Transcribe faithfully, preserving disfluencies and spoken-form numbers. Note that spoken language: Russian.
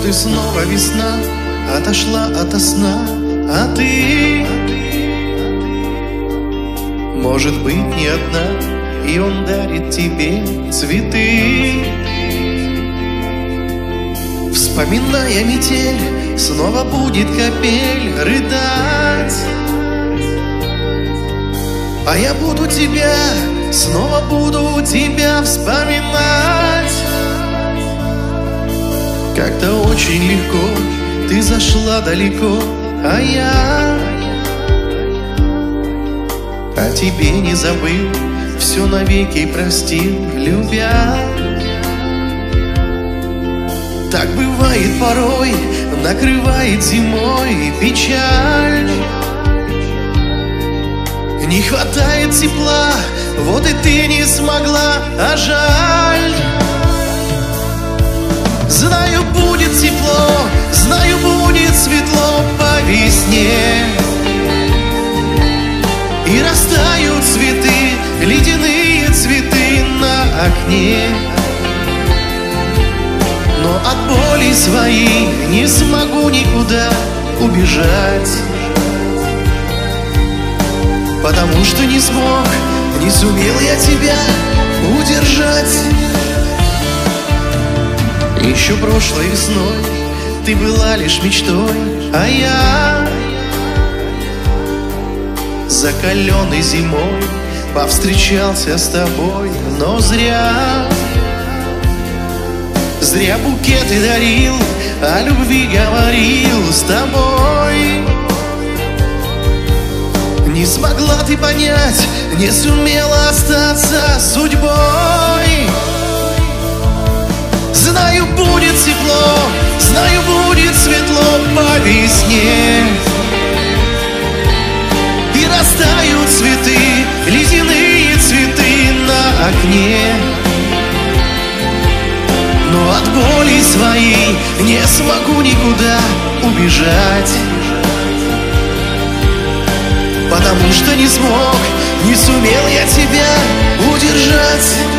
Вот и снова весна отошла ото сна, а ты, может быть, не одна, и он дарит тебе цветы. Вспоминая метель, снова будет капель рыдать, а я буду тебя, снова буду тебя вспоминать. Как-то очень легко ты зашла далеко, а я о тебе не забыл, все навеки простил, любя. Так бывает порой, накрывает зимой печаль. Не хватает тепла, вот и ты не смогла, а жаль. Знаю, будет тепло, знаю, будет светло по весне, и растают цветы, ледяные цветы на окне. Но от боли своей не смогу никуда убежать, потому что не смог, не сумел я тебя удержать. Еще прошлой весной ты была лишь мечтой, а я закаленной зимой повстречался с тобой, но зря. Зря букеты дарил, о любви говорил с тобой. Не смогла ты понять, не сумела остаться судьбой. Знаю, будет тепло, знаю, будет светло по весне, и растают цветы, ледяные цветы на окне. Но от боли своей не смогу никуда убежать, потому что не смог, не сумел я тебя удержать.